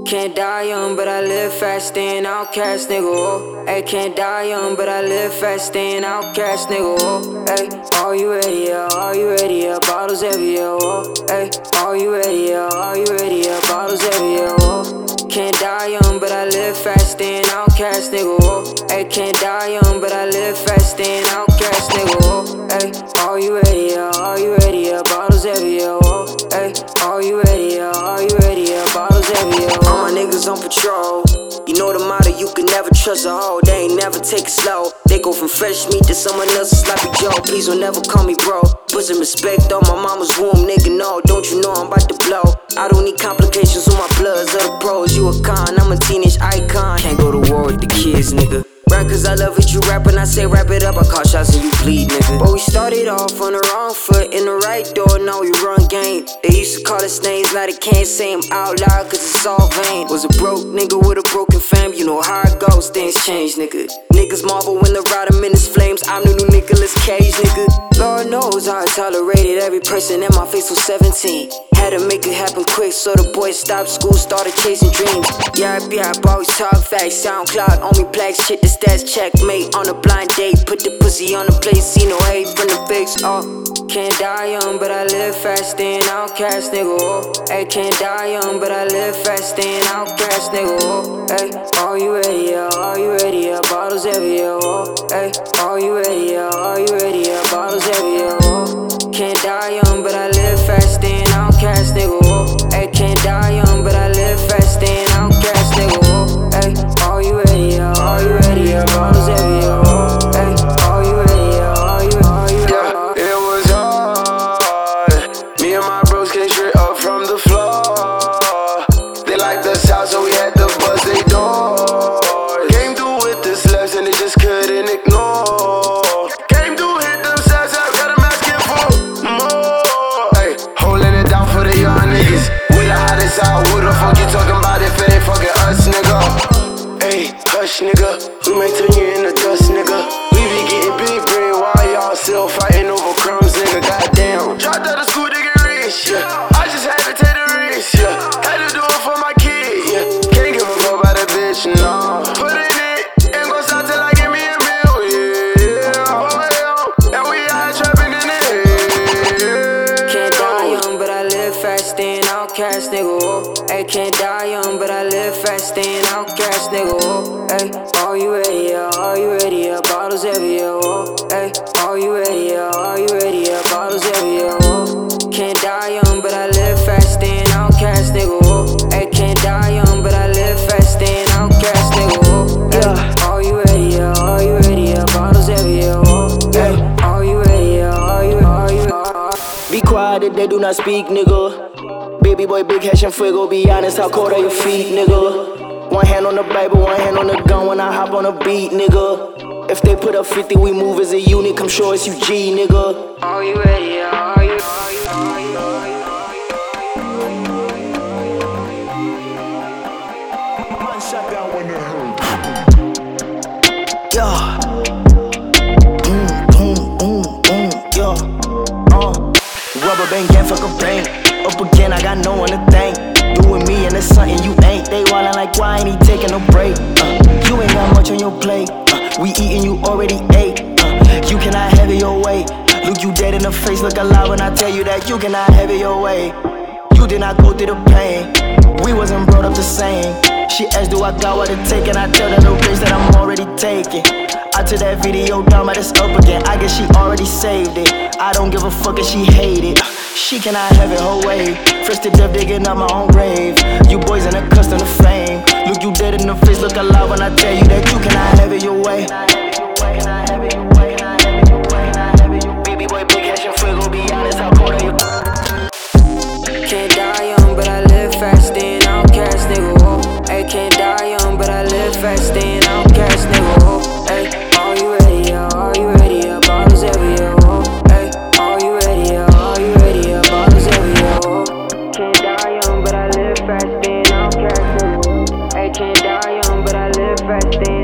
Can't die young, but I live fast, staying outcast, nigga, oh. Ay, can't die young, but I live fast, staying outcast, nigga, oh. Ay, are you ready, yeah, are you ready, yeah, bottles everywhere, oh. Ay, are you ready, yeah, are you ready, yeah, bottles everywhere, oh. Can't die young, but I live fast, staying outcast, nigga, oh. Ay, can't die young, but I live fast, staying outcast, nigga, oh. Ay, are you ready, yeah, are you ready, yeah, bottles everywhere, oh. Ay, are you ready, yeah, are you ready, yeah, bottles everywhere, oh. All my niggas on patrol. You know the motto, you can never trust a hoe. They ain't never take it slow. They go from fresh meat to someone else's sloppy Joe. Please don't never call me bro. Put some respect on my mama's womb, nigga, no. Don't you know I'm about to blow? I don't need complications with my bloods or the pros. You a con, I'm a teenage icon. Can't go to war with the kids, nigga. Rap cause I love it, you rap when I say wrap it up. I call shots and you bleed, nigga. But we started off on the wrong foot, in the right door, now we run game. They used to call us names, now they can't say them out loud cause it's all vain. Was a broke nigga with a broken fam, you know how it goes, things change, nigga. Niggas marvel when the ride them in his flames, I'm the new Nicolas Cage, nigga. Lord knows I tolerated every person in my face was 17. Had to make it happen quick so the boys stopped school, started chasing dreams. Yeah, always talk facts, SoundCloud on me plaques, shit the stats checkmate on a blind date. Put the pussy on the plate, see no hate from the fakes, oh. Can't die young, but I live fast, staying outcast, nigga, oh. Ay, can't die young, but I live fast, staying outcast, nigga, oh. Ay, are you ready, yeah, are you ready, yeah, bottles everywhere, oh. Ay, are you ready, yeah, are you ready, yeah, bottles everywhere, oh. Can't die young, but I live fast, staying outcast, nigga, oh. Ay, can't die young, but I live fast, staying outcast, nigga, oh. Ay, are you ready, yeah, are you ready, yeah, bottles everywhere, oh. Ay, are you ready, yeah, are you yeah, it was hard. Me and my bros came straight up from the floor. They liked us out, so we had to bust they doors. Came through with the slaps and they just couldn't ignore. Came through, hit them sets up, got them asking for more. Ay, holding it down for the young niggas. We the hottest out, who the fuck you talking about if it ain't fucking us, nigga? Ay, hush, nigga, we might turn you into dust, nigga. We be getting big bread while y'all still fighting over crumbs, nigga, goddamn. Dropped out of school to get rich, yeah. I just had to take the risk, yeah. Had to do it for my kid, yeah. Can't give a fuck about a bitch, no. Put in it, ain't gon' stop till I give me a meal, yeah. And we out trapping in it, yeah. Can't die young, but I live fast, staying outcast, nigga, oh. Ay, can't die young, but I live fast, staying outcast, nigga, oh. Ay, are you ready, yeah, are you ready, yeah, bottles everywhere, oh. Ay, are you ready, yeah, are you ready, yeah, bottles everywhere, oh. Can't die young, but I live fast, staying outcast, nigga, oh. Ay, can't die young, but I live fast, staying outcast, nigga, oh. Ay, are you ready, yeah, are you ready, yeah, bottles everywhere, oh. Ay, are you ready, yeah, are you Be quiet if they do not speak, nigga. Baby boy, big hash and fuego, be honest, how cold are your feet, nigga? One hand on the Bible, one hand on the gun when I hop on a beat, nigga. If they put up 50, we move as a unit, come show us you G, nigga. Are you ready, yeah, are you Man shut down when it hurt. Yeah. Yeah. Rubber band, can't fuck a bang. Up again, I got no one to thank. Doing me and it's something you ain't. They wildin' like, why ain't he taking a break? You ain't got much on your plate. We eatin', you already ate. You cannot have it your way. Look you dead in the face, look alive when I tell you that you cannot have it your way. You did not go through the pain. We wasn't brought up the same. She asked, do I got what it take? And I tell that little bitch that I'm already taking. I took that video down, but it's up again. I guess she already saved it. I don't give a fuck if she hate it. She cannot have it her way. First to death, digging up my own grave. You boys ain't accustomed to fame. Look you dead in the face, look alive when I tell you that you cannot have it your way. Baby boy, big hash and fuego, be honest, how cold are you? Can't die young, but I live fast, staying outcast, nigga, oh. Ay, can't die young, but I live fast, staying outcast, nigga, oh. Ay, are you ready, yeah, are you ready, yeah, bottles everywhere, oh. Ay, are you ready, yeah, are you ready, yeah, bottles everywhere, oh. Can't die young, but I live fast, staying outcast, nigga, oh. Ay, can't die young, but I live fast, staying